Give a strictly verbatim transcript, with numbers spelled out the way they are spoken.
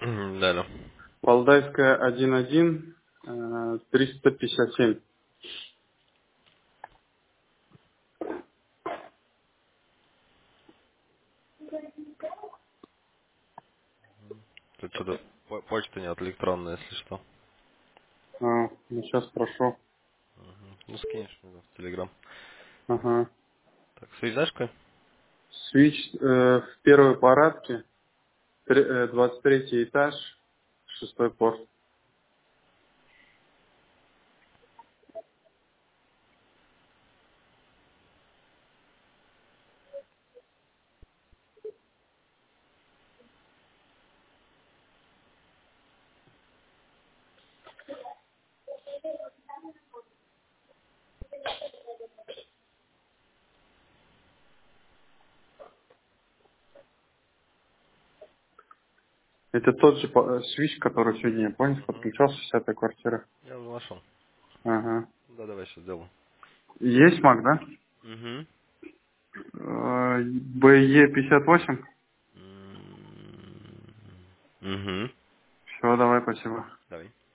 Да, да. Валдайская один один, э, триста пятьдесят семь. Тут что-то по- почта нет электронная, если что. А, ну сейчас прошу. Мгм. Ну, скинешь мне в Телеграм. Ага. Так, связашка? Свич э, в первой парадке, тре- э, двадцать третий этаж, шестой порт. Это тот же по- э, свич, который сегодня, я понял, Угу. подключался, десятая квартира. Я уже нашел. Ага. Да, давай сейчас сделаю. Есть маг, да? Угу. бэ е пятьдесят восемь. Угу. Все, давай, спасибо. Давай.